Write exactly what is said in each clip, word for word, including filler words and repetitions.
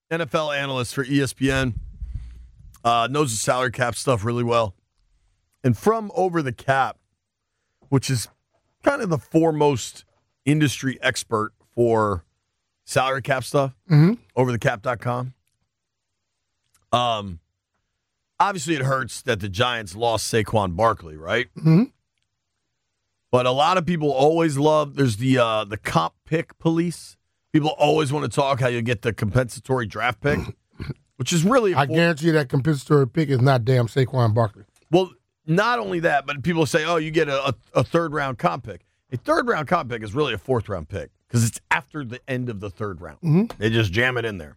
N F L analyst for E S P N. Uh, knows the salary cap stuff really well. And from Over the Cap, which is kind of the foremost industry expert for salary cap stuff, mm-hmm. over the cap dot com. Um, obviously, it hurts that the Giants lost Saquon Barkley, right? Mm-hmm. But a lot of people always love, there's the uh, the comp pick police. People always want to talk how you get the compensatory draft pick, which is really I guarantee you that compensatory pick is not damn Saquon Barkley. Well, not only that, but people say, oh, you get a, a, a third-round comp pick. A third-round comp pick is really a fourth-round pick because it's after the end of the third round. Mm-hmm. They just jam it in there.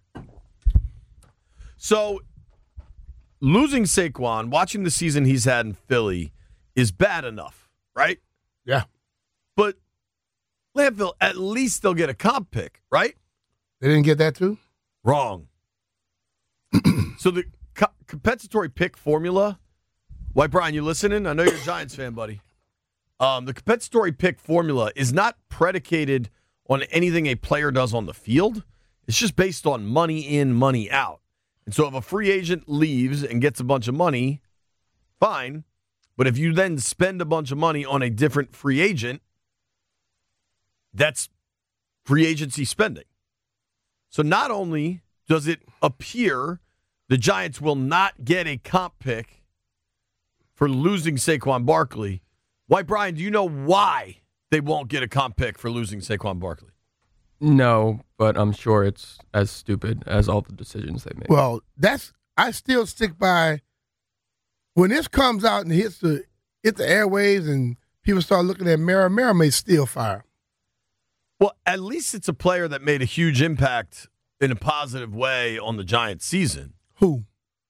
So, losing Saquon, watching the season he's had in Philly is bad enough, right? Yeah. But Landfill, at least they'll get a comp pick, right? They didn't get that too? Wrong. So the co- compensatory pick formula, White Brian, you listening? I know you're a Giants fan, buddy. Um, the compensatory pick formula is not predicated on anything a player does on the field. It's just based on money in, money out. And so if a free agent leaves and gets a bunch of money, fine. But if you then spend a bunch of money on a different free agent, that's free agency spending. So not only does it appear the Giants will not get a comp pick for losing Saquon Barkley, White Brian, do you know why they won't get a comp pick for losing Saquon Barkley? No, but I'm sure it's as stupid as all the decisions they make. Well, that's I still stick by when this comes out and hits the hit the airwaves and people start looking at Mara, Mara may still fire. Well, at least it's a player that made a huge impact in a positive way on the Giants season. Who?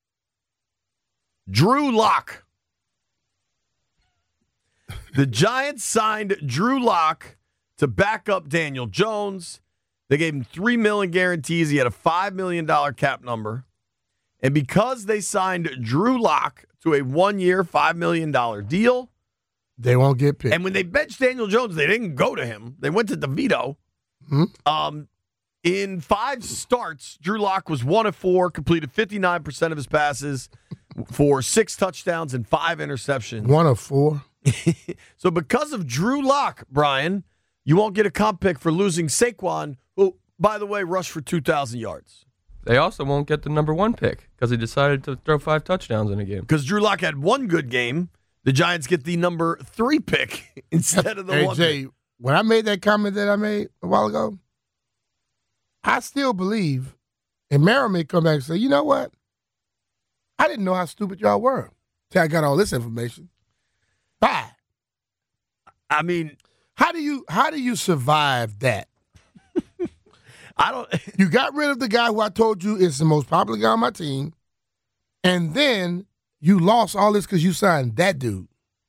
Drew Lock. The Giants signed Drew Lock to back up Daniel Jones. They gave him three million dollars guarantees. He had a five million dollars cap number. And because they signed Drew Lock to a one-year, five million dollars deal, they won't get picked. And when they benched Daniel Jones, they didn't go to him. They went to DeVito. Mm-hmm. Um, in five starts, Drew Lock was one of four, completed fifty-nine percent of his passes for six touchdowns and five interceptions. One of four. So because of Drew Lock, Brian, you won't get a comp pick for losing Saquon, who, by the way, rushed for two thousand yards. They also won't get the number one pick because he decided to throw five touchdowns in a game. Because Drew Lock had one good game. The Giants get the number three pick instead of the hey, one Jay, pick. When I made that comment that I made a while ago, I still believe, and Mara may come back and say, you know what? I didn't know how stupid y'all were till I got all this information. Bye. I mean, how do you how do you survive that? I don't. You got rid of the guy who I told you is the most popular guy on my team, and then you lost all this because you signed that dude.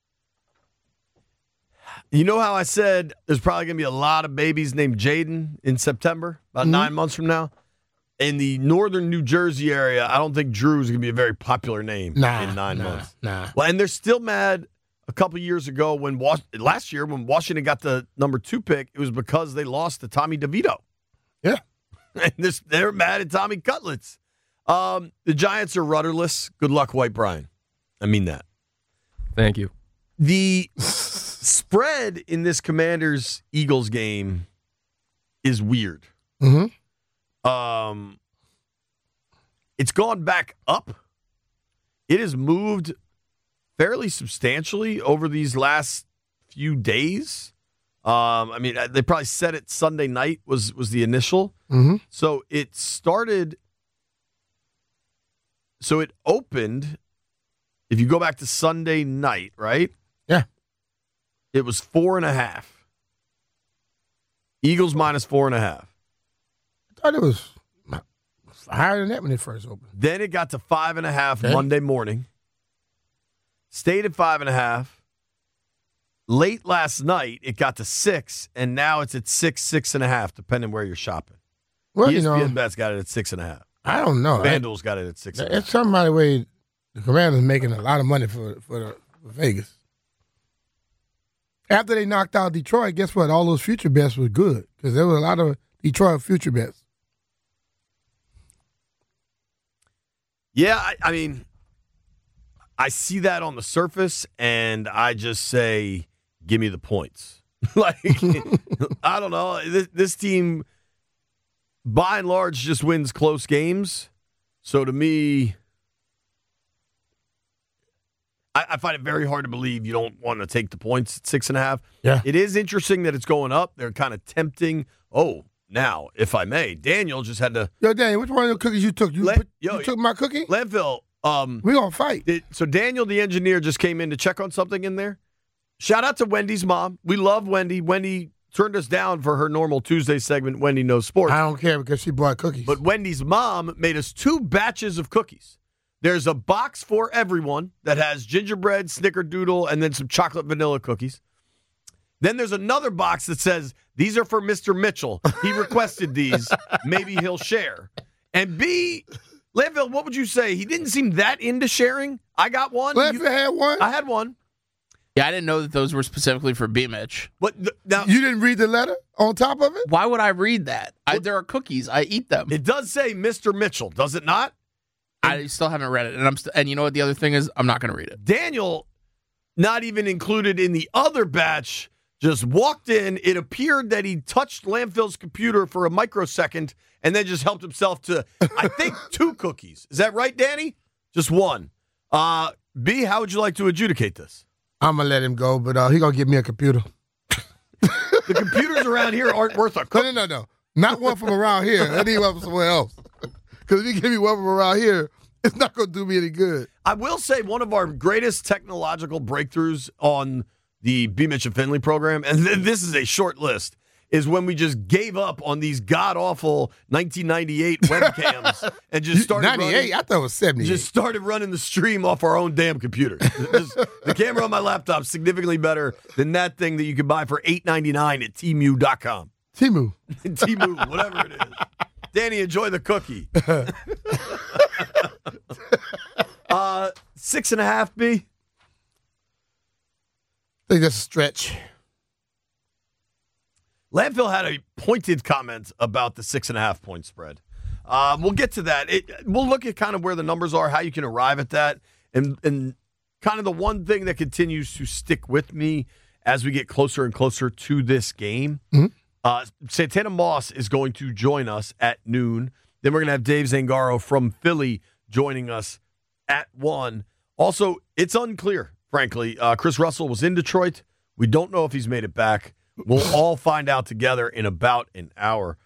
You know how I said there's probably going to be a lot of babies named Jaden in September, about mm-hmm. nine months from now? In the northern New Jersey area, I don't think Drew is going to be a very popular name nah, in nine nah, months. Nah. Well, and they're still mad a couple years ago when Was- last year when Washington got the number two pick, it was because they lost to Tommy DeVito. Yeah. And this, they're mad at Tommy Cutlets. Um, the Giants are rudderless. Good luck, White Brian. I mean that. Thank you. The spread in this Commanders-Eagles game is weird. Mm-hmm. Um, it's gone back up. It has moved fairly substantially over these last few days. Um, I mean, they probably set it Sunday night was was the initial. Mm-hmm. So it started. So it opened. If you go back to Sunday night, right? Yeah. It was four and a half. Eagles minus four and a half. I thought it was higher than that when it first opened. Then it got to five and a half okay. Monday morning. Stayed at five and a half. Late last night, it got to six, and now it's at six, six and a half, depending where you're shopping. Well, E S P N you know, Bet's got it at six and a half. I don't know. FanDuel's got it at six. And a half. It's somebody way the Commanders making a lot of money for for, the, for Vegas. After they knocked out Detroit, guess what? All those future bets were good because there was a lot of Detroit future bets. Yeah, I, I mean, I see that on the surface, and I just say, give me the points. Like, I don't know. This, this team, by and large, just wins close games. So to me, I, I find it very hard to believe you don't want to take the points at six and a half. Yeah. It is interesting that it's going up. They're kind of tempting. Oh, now, if I may, Daniel just had to. Yo, Daniel, which one of the cookies you took? You, Let, put, yo, you took my cookie? Landfill. Um, we gonna fight. It, so Daniel, the engineer, just came in to check on something in there. Shout out to Wendy's mom. We love Wendy. Wendy turned us down for her normal Tuesday segment, Wendy Knows Sports. I don't care because she bought cookies. But Wendy's mom made us two batches of cookies. There's a box for everyone that has gingerbread, snickerdoodle, and then some chocolate vanilla cookies. Then there's another box that says, these are for Mister Mitchell. He requested these. Maybe he'll share. And B, Landfill, what would you say? He didn't seem that into sharing. I got one. Landfill You, had one? I had one. Yeah, I didn't know that those were specifically for B. Mitch. But the, now You didn't read the letter on top of it? Why would I read that? I, there are cookies. I eat them. it does say Mister Mitchell, does it not? I still haven't read it, and I'm st- and you know what the other thing is? I'm not going to read it. Daniel, not even included in the other batch, just walked in. It appeared that he touched Landfill's computer for a microsecond and then just helped himself to, I think, two cookies. Is that right, Danny? Just one. Uh, B, how would you like to adjudicate this? I'm going to let him go, but uh, he going to give me a computer. The computers around here aren't worth a No, cookie. no, no, no. Not one from around here. I need one from somewhere else. Because if you give me one from around here, it's not going to do me any good. I will say one of our greatest technological breakthroughs on the B. Mitch and Finley program, and th- this is a short list, is when we just gave up on these god-awful nineteen ninety-eight webcams and just started ninety-eight? running, I thought it was seventy-eight. just started running the stream off our own damn computer. Just- the camera on my laptop is significantly better than that thing that you can buy for eight ninety-nine at T M U dot com. Timu. Temu, whatever it is. Danny, enjoy the cookie. uh, six and a half, B. I think that's a stretch. Landfill had a pointed comment about the six and a half point spread. Um, we'll get to that. It, we'll look at kind of where the numbers are, how you can arrive at that, and and kind of the one thing that continues to stick with me as we get closer and closer to this game. Mm-hmm. Uh, Santana Moss is going to join us at noon. Then we're going to have Dave Zangaro from Philly joining us at one. Also, it's unclear, frankly. Uh, Chris Russell was in Detroit. We don't know if he's made it back. We'll all find out together in about an hour.